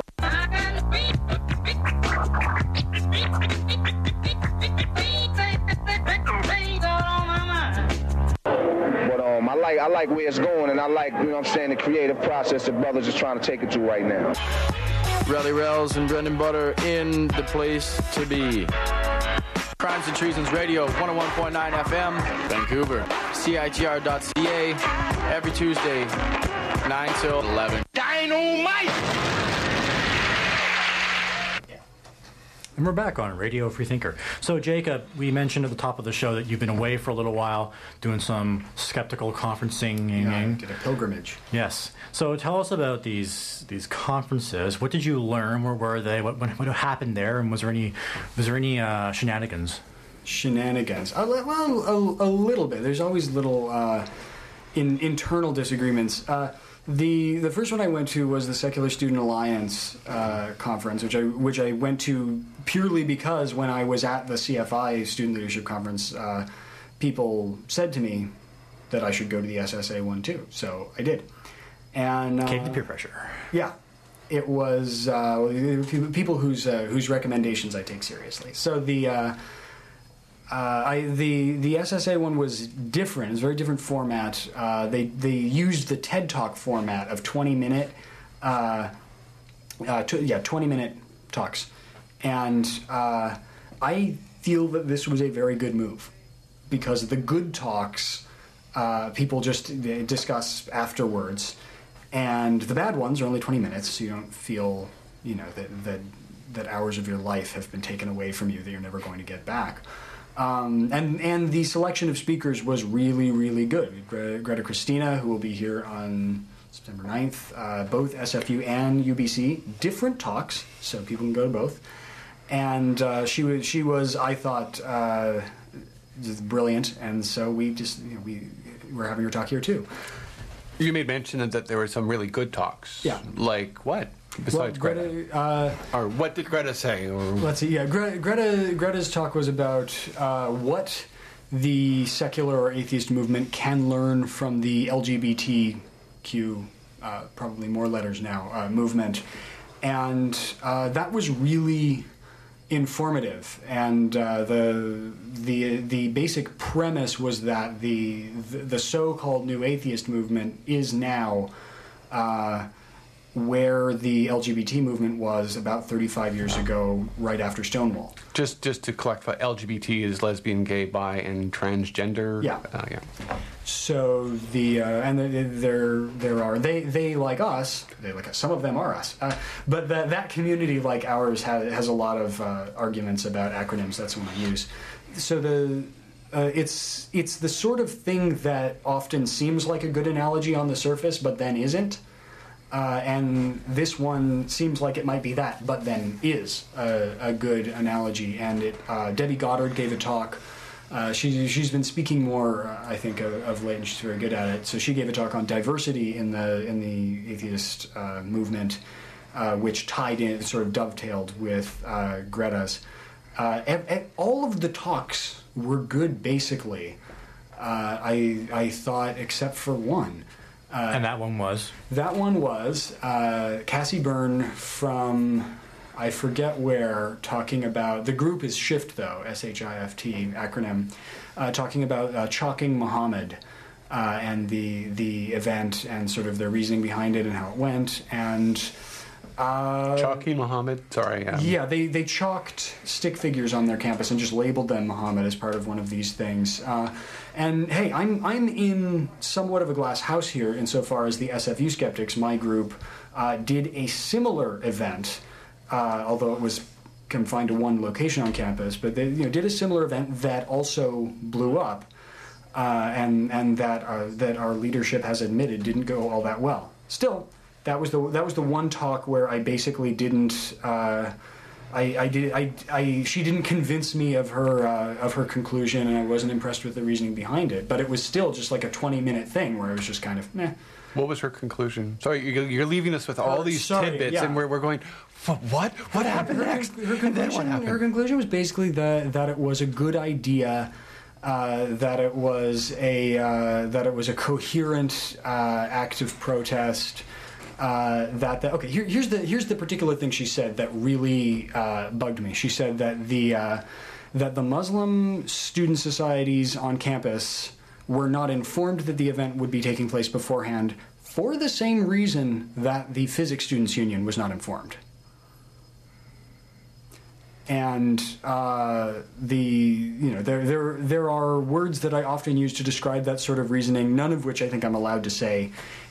Speaker 8: I like where it's going, and I like, you know what I'm saying, the creative process that brothers are trying to take it to right now.
Speaker 10: Rally Rails and Brendan Butter in the place to be. Crimes and Treasons Radio, 101.9 FM, Vancouver. CITR.ca, every Tuesday, 9 9 till 11.
Speaker 8: Dynamite!
Speaker 2: And we're back on Radio Freethinker. So, Jacob, we mentioned at the top of the show that you've been away for a little while doing some skeptical conferencing.
Speaker 3: Did a pilgrimage.
Speaker 2: Yes. So tell us about these conferences. What did you learn? Where were they? What happened there? And was there any shenanigans?
Speaker 3: Shenanigans. Well, a little bit. There's always little internal disagreements. The first one I went to was the Secular Student Alliance conference, which I went to purely because when I was at the CFI Student Leadership Conference, people said to me that I should go to the SSA one too. So I did. And
Speaker 2: came to peer pressure.
Speaker 3: Yeah, it was people whose recommendations I take seriously. So the SSA one was different. It was a very different format. They used the TED Talk format of 20-minute 20-minute talks, and I feel that this was a very good move because the good talks people just discuss afterwards, and the bad ones are only 20 minutes, so you don't feel that hours of your life have been taken away from you that you're never going to get back. And the selection of speakers was really, really good. Greta Christina, who will be here on September 9th, both SFU and UBC, different talks, so people can go to both. And she was, I thought, just brilliant, and so we're having her talk here too.
Speaker 1: You made mention that there were some really good talks.
Speaker 3: Yeah.
Speaker 1: Like what? Besides Greta. Or what did Greta say?
Speaker 3: Let's see. Yeah, Greta's talk was about what the secular or atheist movement can learn from the LGBTQ, probably more letters now, movement, and that was really informative. And the basic premise was that the so-called new atheist movement is now where the LGBT movement was about 35 years ago, right after Stonewall.
Speaker 1: Just to clarify, LGBT is lesbian, gay, bi, and transgender.
Speaker 3: Yeah.
Speaker 1: Yeah.
Speaker 3: So there are they like us. They like us. Some of them are us. But that community like ours has a lot of arguments about acronyms. That's what I use. So it's the sort of thing that often seems like a good analogy on the surface, but then isn't. And this one seems like it might be that, but then is a good analogy. And Debbie Goddard gave a talk. She's been speaking more, I think, of late, and she's very good at it. So she gave a talk on diversity in the atheist movement, which tied in, sort of dovetailed with Greta's. All of the talks were good, basically. I thought, except for one.
Speaker 2: And that one was?
Speaker 3: That one was Cassie Byrne from, I forget where, talking about, the group is SHIFT though, S-H-I-F-T acronym, talking about Chalking Muhammad and the event and sort of their reasoning behind it and how it went. And
Speaker 1: Chalking Muhammad? Sorry.
Speaker 3: Yeah, they chalked stick figures on their campus and just labeled them Muhammad as part of one of these things. And hey, I'm in somewhat of a glass house here insofar as the SFU Skeptics, my group, did a similar event, although it was confined to one location on campus, but they did a similar event that also blew up, and that our leadership has admitted didn't go all that well. Still, that was the one talk where I basically didn't. She didn't convince me of her conclusion, and I wasn't impressed with the reasoning behind it. But it was still just like a 20-minute thing where it was just kind of meh.
Speaker 1: What was her conclusion? Sorry, you're leaving us with all these tidbits, yeah. And we're going, what? What happened next? Her
Speaker 3: conclusion was basically that it was a good idea, that it was a coherent act of protest. Here's the particular thing she said that really bugged me. She said that the Muslim student societies on campus were not informed that the event would be taking place beforehand for the same reason that the Physics Students Union was not informed. And there are words that I often use to describe that sort of reasoning, none of which I think I'm allowed to say.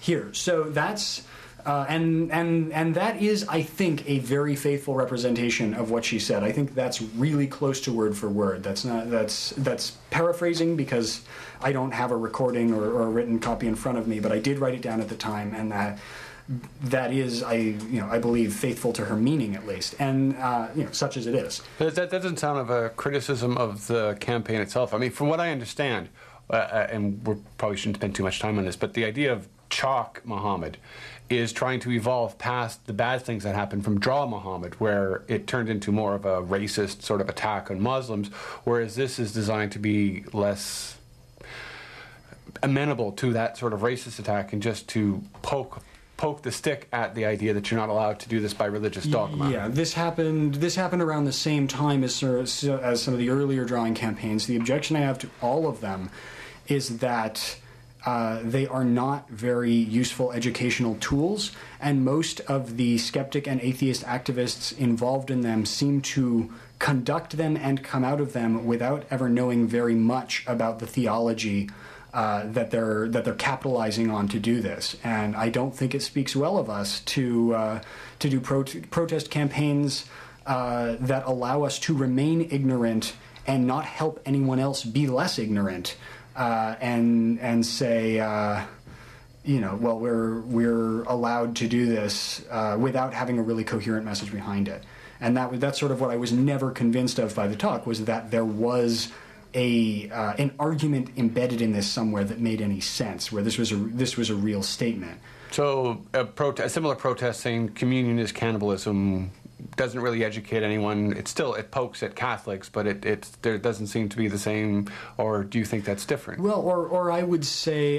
Speaker 3: here. So that's and that is, I think, a very faithful representation of what she said. I think that's really close to word for word. That's paraphrasing because I don't have a recording or a written copy in front of me, but I did write it down at the time, and that is, I believe, faithful to her meaning at least, and such as it is.
Speaker 1: But that doesn't sound of a criticism of the campaign itself. I mean, from what I understand, and we probably shouldn't spend too much time on this, but the idea of Chalk Muhammad is trying to evolve past the bad things that happened from Draw Muhammad, where it turned into more of a racist sort of attack on Muslims, whereas this is designed to be less amenable to that sort of racist attack and just to poke the stick at the idea that you're not allowed to do this by religious dogma.
Speaker 3: Yeah, this happened around the same time as some of the earlier drawing campaigns. The objection I have to all of them is that they are not very useful educational tools, and most of the skeptic and atheist activists involved in them seem to conduct them and come out of them without ever knowing very much about the theology that they're capitalizing on to do this. And I don't think it speaks well of us to do protest campaigns that allow us to remain ignorant and not help anyone else be less ignorant. And say, well, we're allowed to do this without having a really coherent message behind it. And that's sort of what I was never convinced of by the talk, was that there was an argument embedded in this somewhere that made any sense, where this was a real statement. So a similar protest saying communion is cannibalism doesn't really educate anyone. It pokes at Catholics, but there doesn't seem to be the same. Or do you think that's different? Well, or I would say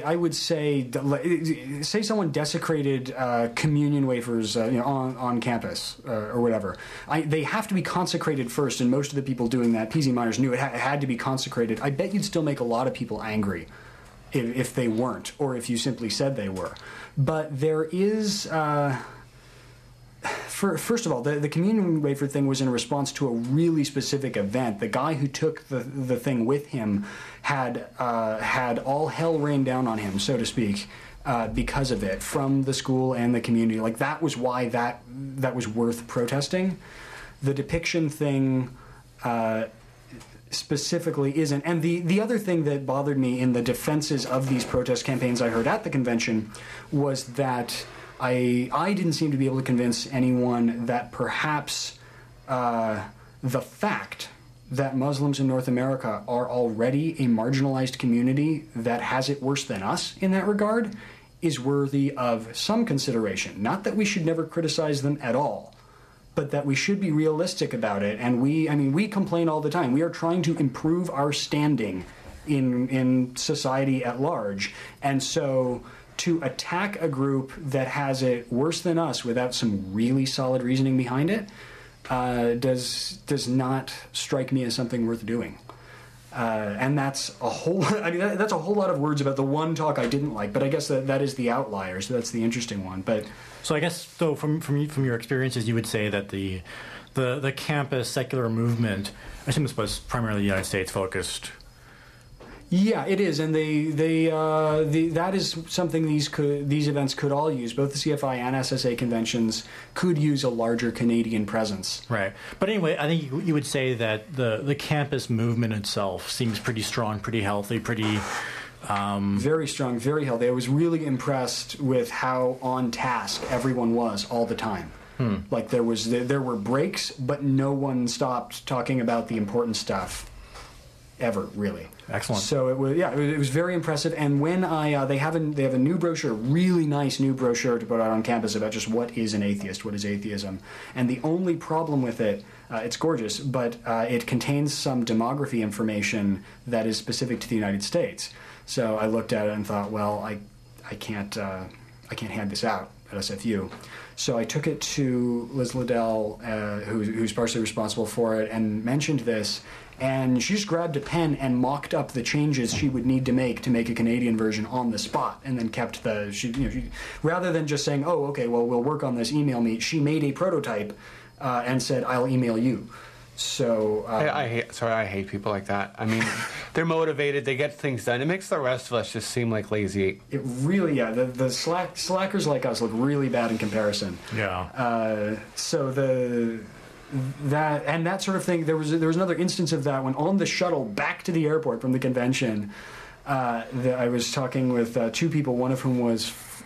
Speaker 3: someone desecrated communion wafers on campus or whatever. They have to be consecrated first, and most of the people doing that, PZ miners, knew it had to be consecrated. I bet you'd still make a lot of people angry if they weren't, or if you simply said they were. But there is. First of all, the communion wafer thing was in response to a really specific event. The guy who took the thing with him had all hell rain down on him, so to speak, because of it, from the school and the community. Like, that was why that was worth protesting. The depiction thing specifically isn't. And the other thing that bothered me in the defenses of these protest campaigns I heard at the convention was that I didn't seem to be able to convince anyone that perhaps the fact that Muslims in North America are already a marginalized community that has it worse than us in that regard is worthy of some consideration. Not that we should never criticize them at all, but that we should be realistic about it. And we complain all the time. We are trying to improve our standing in society at large. And so to attack a group that has it worse than us without some really solid reasoning behind it does not strike me as something worth doing. And that's a whole that's a whole lot of words about the one talk I didn't like, but I guess that is the outlier, so that's the interesting one. But
Speaker 2: so I guess from your experiences, you would say that the campus secular movement, I assume this was primarily United States focused.
Speaker 3: Yeah, it is, and that is something these events could all use. Both the CFI and SSA conventions could use a larger Canadian presence.
Speaker 2: Right, but anyway, I think you would say that the campus movement itself seems pretty strong, pretty healthy, pretty
Speaker 3: very strong, very healthy. I was really impressed with how on task everyone was all the time. Like there were breaks, but no one stopped talking about the important stuff ever, really.
Speaker 2: Excellent.
Speaker 3: So it was very impressive. And when they have a new brochure, really nice new brochure to put out on campus about just what is an atheist, what is atheism. And the only problem with it, it's gorgeous, but it contains some demography information that is specific to the United States. So I looked at it and thought, well, I can't hand this out at SFU. So I took it to Liz Liddell, who's partially responsible for it, and mentioned this. And she just grabbed a pen and mocked up the changes she would need to make a Canadian version on the spot, and then kept she, rather than just saying, oh, okay, well, we'll work on this, email me, she made a prototype and said, I'll email you. So
Speaker 1: I hate people like that. I mean, they're motivated, they get things done. It makes the rest of us just seem like lazy.
Speaker 3: It really, the slackers like us look really bad in comparison.
Speaker 2: Yeah.
Speaker 3: So that sort of thing. There was another instance of that when on the shuttle back to the airport from the convention. I was talking with two people, one of whom was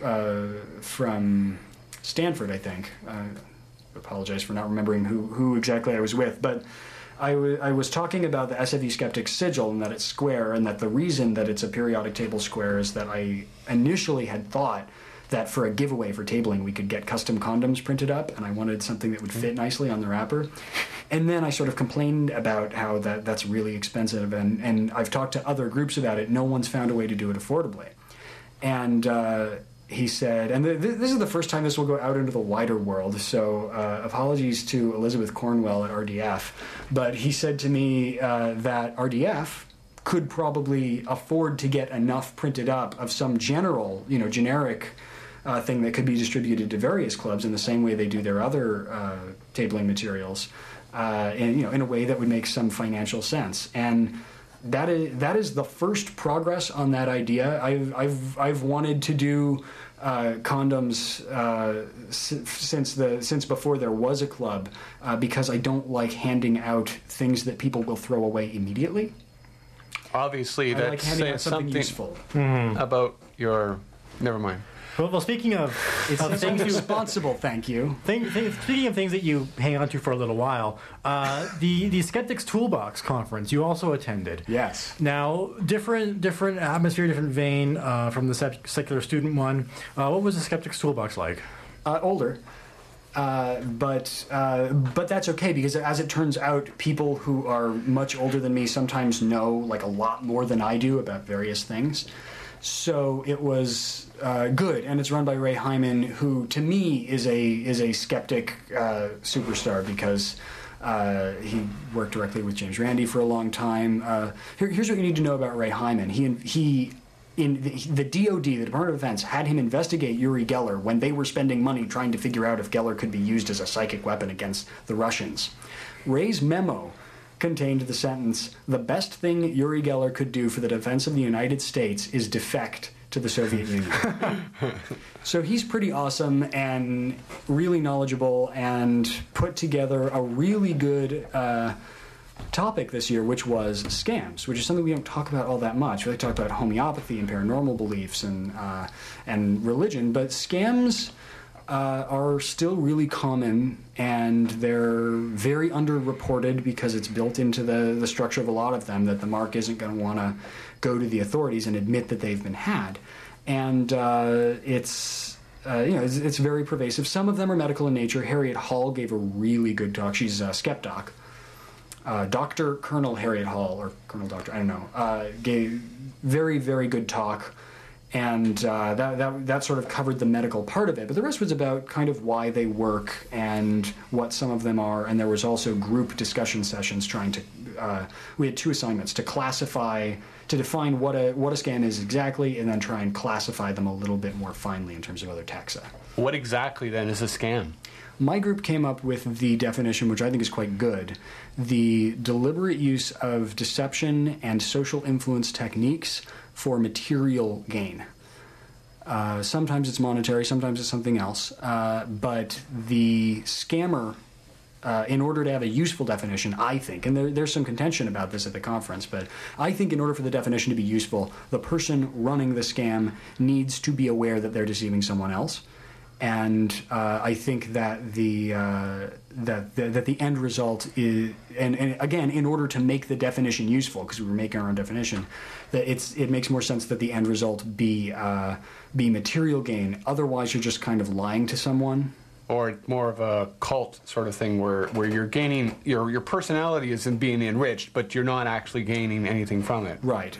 Speaker 3: from Stanford, I think. Apologize for not remembering who exactly I was with, but I was talking about the SFE Skeptics sigil and that it's square, and that the reason that it's a periodic table square is that I initially had thought that for a giveaway for tabling we could get custom condoms printed up, and I wanted something that would fit nicely on the wrapper. And then I sort of complained about how that's really expensive, and I've talked to other groups about it. No one's found a way to do it affordably. And he said, and this is the first time this will go out into the wider world, so apologies to Elizabeth Cornwell at RDF, but he said to me that RDF could probably afford to get enough printed up of some generic thing that could be distributed to various clubs in the same way they do their other tabling materials, in a way that would make some financial sense. And that is the first progress on that idea. I've wanted to do condoms since before there was a club, because I don't like handing out things that people will throw away immediately.
Speaker 1: Obviously,
Speaker 3: I like
Speaker 1: that's
Speaker 3: handing out
Speaker 1: saying something
Speaker 3: useful.
Speaker 1: about your. Never mind.
Speaker 2: Well, speaking of
Speaker 3: It's
Speaker 2: things
Speaker 3: responsible, thank you.
Speaker 2: Speaking of things that you hang on to for a little while, the Skeptics Toolbox conference you also attended.
Speaker 3: Yes.
Speaker 2: Now, different atmosphere, different vein from the secular student one. What was the Skeptics Toolbox like?
Speaker 3: Older. But that's okay, because as it turns out, people who are much older than me sometimes know like a lot more than I do about various things. So it was good, and it's run by Ray Hyman, who to me is a skeptic superstar, because he worked directly with James Randi for a long time. Here's what you need to know about Ray Hyman. He in the DoD, the Department of Defense, had him investigate Yuri Geller when they were spending money trying to figure out if Geller could be used as a psychic weapon against the Russians. Ray's memo contained the sentence, "The best thing Yuri Geller could do for the defense of the United States is defect to the Soviet Union." So he's pretty awesome and really knowledgeable, and put together a really good topic this year, which was scams, which is something we don't talk about all that much. We like to talk about homeopathy and paranormal beliefs and religion, but scams are still really common, and they're very underreported because it's built into the structure of a lot of them that the mark isn't going to want to go to the authorities and admit that they've been had. And it's very pervasive. Some of them are medical in nature. Harriet Hall gave a really good talk. She's a skepdoc. Dr. Colonel Harriet Hall, or Colonel Doctor, I don't know, gave very, very good talk. And that sort of covered the medical part of it. But the rest was about kind of why they work and what some of them are. And there was also group discussion sessions trying to... we had two assignments, to define what a scam is exactly, and then try and classify them a little bit more finely in terms of other taxa.
Speaker 1: What exactly, then, is a scam?
Speaker 3: My group came up with the definition, which I think is quite good: the deliberate use of deception and social influence techniques for material gain. Sometimes it's monetary, sometimes it's something else. But the scammer, in order to have a useful definition, I think, and there's some contention about this at the conference, but I think in order for the definition to be useful, the person running the scam needs to be aware that they're deceiving someone else. And I think that the end result is, and again, in order to make the definition useful, because we were making our own definition, that it makes more sense that the end result be material gain. Otherwise, you're just kind of lying to someone.
Speaker 1: Or more of a cult sort of thing where you're gaining, your personality isn't being enriched, but you're not actually gaining anything from it.
Speaker 3: Right.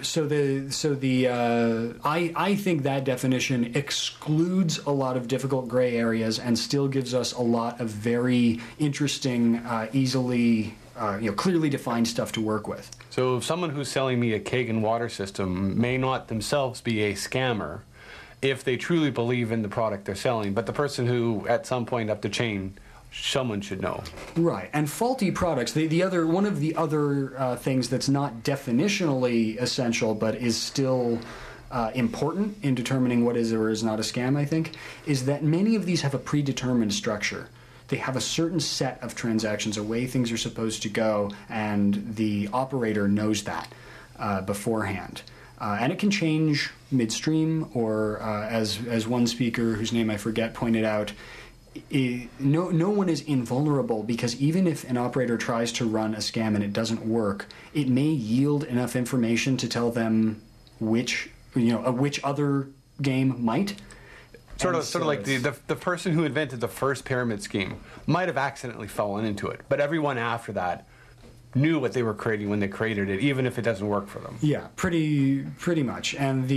Speaker 3: I think that definition excludes a lot of difficult gray areas and still gives us a lot of very interesting, easily, clearly defined stuff to work with.
Speaker 1: So someone who's selling me a Kagan water system may not themselves be a scammer if they truly believe in the product they're selling, but the person who, at some point up the chain, someone should know.
Speaker 3: Right, and faulty products. One of the other things that's not definitionally essential, but is still important in determining what is or is not a scam, I think, is that many of these have a predetermined structure. They have a certain set of transactions, a way things are supposed to go, and the operator knows that beforehand. And it can change midstream, or as one speaker, whose name I forget, pointed out, no one is invulnerable, because even if an operator tries to run a scam and it doesn't work, it may yield enough information to tell them which other game might.
Speaker 1: Sort of like the person who invented the first pyramid scheme might have accidentally fallen into it, but everyone after that knew what they were creating when they created it, even if it doesn't work for them.
Speaker 3: Yeah, pretty much. And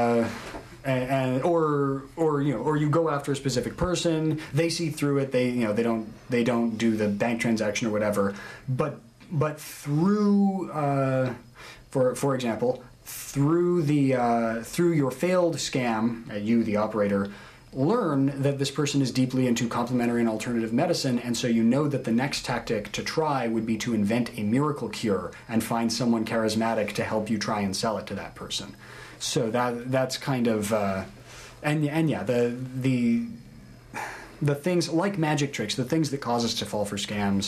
Speaker 3: or you go after a specific person, they see through it, they don't do the bank transaction or whatever, but through for example, through your failed scam, you the operator learn that this person is deeply into complementary and alternative medicine, and so you know that the next tactic to try would be to invent a miracle cure and find someone charismatic to help you try and sell it to that person. So that's kind of the things like magic tricks, the things that cause us to fall for scams,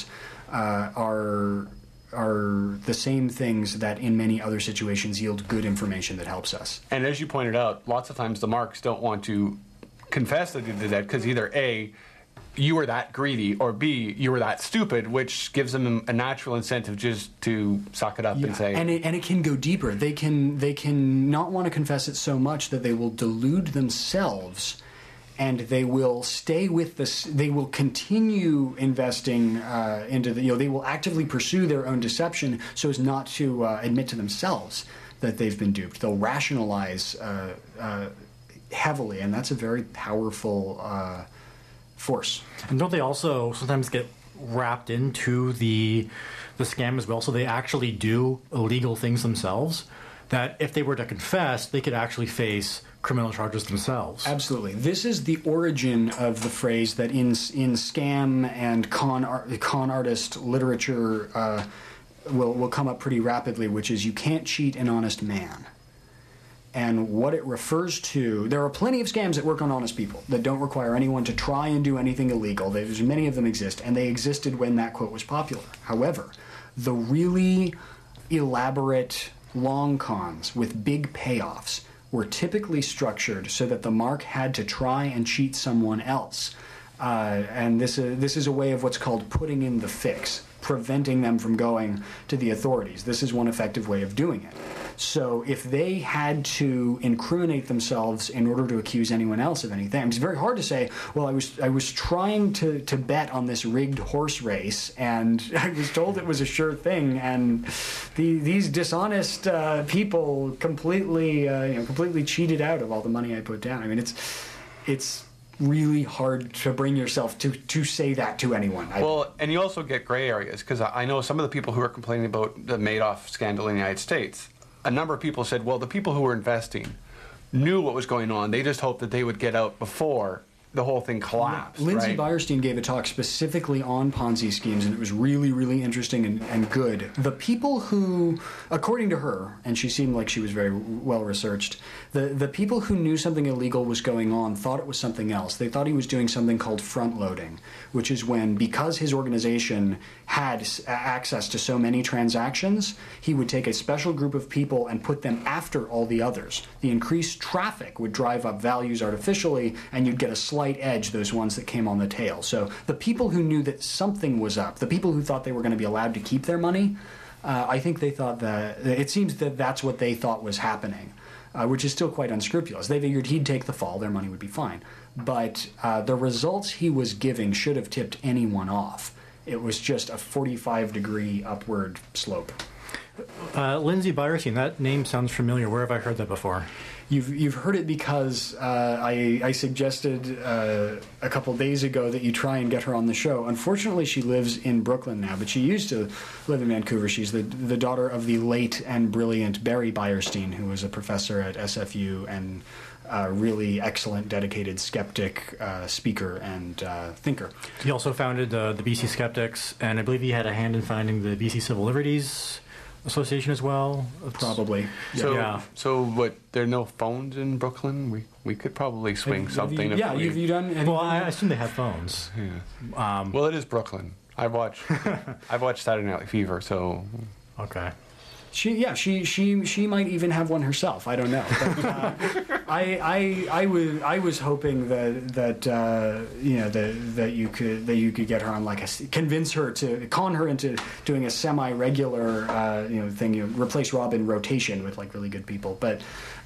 Speaker 3: are the same things that in many other situations yield good information that helps us.
Speaker 1: And as you pointed out, lots of times the marks don't want to confess that they did that because either A, you were that greedy, or B, you were that stupid, which gives them a natural incentive just to suck it up and say...
Speaker 3: And it can go deeper. They can not want to confess it so much that they will delude themselves, and they will stay with this. They will continue investing into the... they will actively pursue their own deception so as not to admit to themselves that they've been duped. They'll rationalize heavily, and that's a very powerful force.
Speaker 2: And don't they also sometimes get wrapped into the scam as well? So they actually do illegal things themselves, that if they were to confess, they could actually face criminal charges themselves.
Speaker 3: Absolutely. This is the origin of the phrase that in scam and con artist literature will come up pretty rapidly, which is you can't cheat an honest man. And what it refers to, there are plenty of scams that work on honest people that don't require anyone to try and do anything illegal. There's many of them exist, and they existed when that quote was popular. However, the really elaborate long cons with big payoffs were typically structured so that the mark had to try and cheat someone else. And this is a way of what's called putting in the fix, preventing them from going to the authorities. This is one effective way of doing it. So if they had to incriminate themselves in order to accuse anyone else of anything, it's very hard to say, well, I was trying to bet on this rigged horse race, and I was told it was a sure thing, and these dishonest people completely cheated out of all the money I put down. I mean, it's really hard to bring yourself to say that to anyone.
Speaker 1: Well, and you also get gray areas, because I know some of the people who are complaining about the Madoff scandal in the United States, a number of people said, well, the people who were investing knew what was going on. They just hoped that they would get out before the whole thing collapsed.
Speaker 3: Lindsay Beierstein gave a talk specifically on Ponzi schemes, and it was really, really interesting and good. The people who, according to her, and she seemed like she was very well researched, the people who knew something illegal was going on thought it was something else. They thought he was doing something called front loading, which is when, because his organization had access to so many transactions, he would take a special group of people and put them after all the others. The increased traffic would drive up values artificially, and you'd get a slight edge, those ones that came on the tail. So the people who knew that something was up, the people who thought they were going to be allowed to keep their money, I think they thought that, it seems that that's what they thought was happening, which is still quite unscrupulous. They figured he'd take the fall, their money would be fine. But the results he was giving should have tipped anyone off. It was just a 45-degree upward slope.
Speaker 2: Lindsay Beierstein, that name sounds familiar. Where have I heard that before?
Speaker 3: You've heard it because I suggested a couple days ago that you try and get her on the show. Unfortunately, she lives in Brooklyn now, but she used to live in Vancouver. She's the daughter of the late and brilliant Barry Beierstein, who was a professor at SFU and really excellent, dedicated skeptic, speaker, and thinker.
Speaker 2: He also founded the BC Skeptics, and I believe he had a hand in founding the BC Civil Liberties Association as well.
Speaker 3: Probably.
Speaker 1: So what? There are no phones in Brooklyn. We could probably swing something.
Speaker 3: Have you done?
Speaker 2: Well, I assume they have phones.
Speaker 1: Yeah. Well, it is Brooklyn. I've watched Saturday Night Fever, so
Speaker 2: okay.
Speaker 3: She might even have one herself. I don't know. But, I was hoping that you could get her on convince her to con her into doing a semi-regular thing. Replace Rob in rotation with really good people. But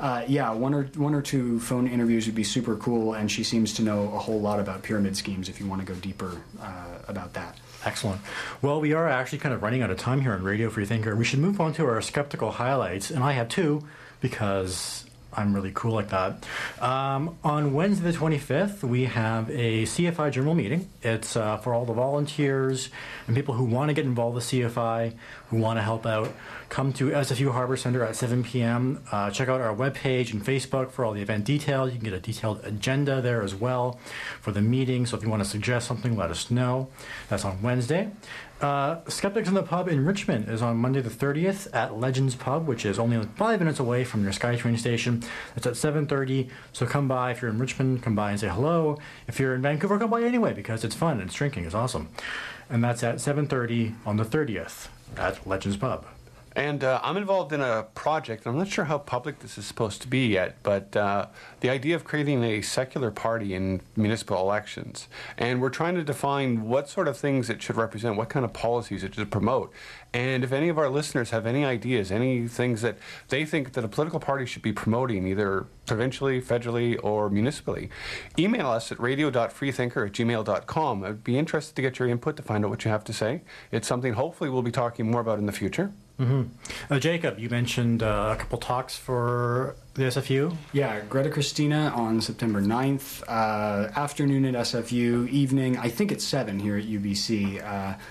Speaker 3: one or two phone interviews would be super cool. And she seems to know a whole lot about pyramid schemes. If you want to go deeper about that.
Speaker 2: Excellent. Well, we are actually kind of running out of time here on Radio Free Thinker. We should move on to our skeptical highlights, and I have two because I'm really cool like that. On Wednesday the 25th, we have a CFI General Meeting. It's for all the volunteers and people who want to get involved with CFI, who want to help out. Come to SFU Harbor Center at 7 p.m. Check out our webpage and Facebook for all the event details. You can get a detailed agenda there as well for the meeting. So if you want to suggest something, let us know. That's on Wednesday. Skeptics in the Pub in Richmond is on Monday the 30th at Legends Pub, which is only 5 minutes away from your SkyTrain station. It's at 7:30, so come by. If you're in Richmond, come by and say hello. If you're in Vancouver, come by anyway because it's fun and it's drinking. It's awesome. And that's at 7:30 on the 30th at Legends Pub.
Speaker 1: And I'm involved in a project. I'm not sure how public this is supposed to be yet, but the idea of creating a secular party in municipal elections. And we're trying to define what sort of things it should represent, what kind of policies it should promote. And if any of our listeners have any ideas, any things that they think that a political party should be promoting, either provincially, federally, or municipally, email us at radio.freethinker@gmail.com. I'd be interested to get your input to find out what you have to say. It's something hopefully we'll be talking more about in the future.
Speaker 2: Mm-hmm. Jacob, you mentioned a couple talks for the SFU.
Speaker 3: Yeah, Greta Christina on September 9th, afternoon at SFU, evening, I think it's 7 here at UBC.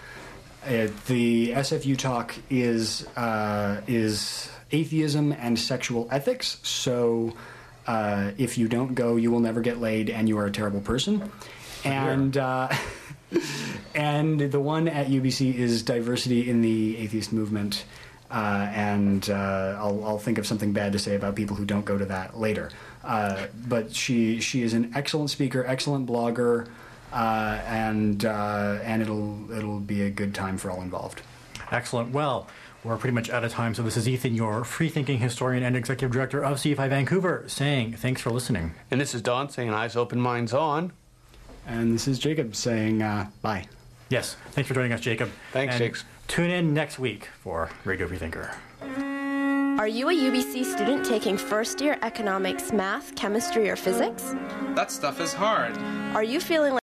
Speaker 3: The SFU talk is atheism and sexual ethics, so if you don't go, you will never get laid and you are a terrible person. And and the one at UBC is diversity in the atheist movement, and I'll think of something bad to say about people who don't go to that later. But she is an excellent speaker, excellent blogger, and it'll be a good time for all involved.
Speaker 2: Excellent. Well, we're pretty much out of time, so this is Ethan, your free-thinking historian and executive director of CFI Vancouver, saying thanks for listening.
Speaker 1: And this is Don saying eyes open, minds on.
Speaker 3: And this is Jacob saying bye.
Speaker 2: Yes, thanks for joining us, Jacob.
Speaker 1: Thanks, Jake.
Speaker 2: Tune in next week for Radio Free Thinker.
Speaker 11: Are you a UBC student taking first-year economics, math, chemistry, or physics?
Speaker 12: That stuff is hard.
Speaker 11: Are you feeling like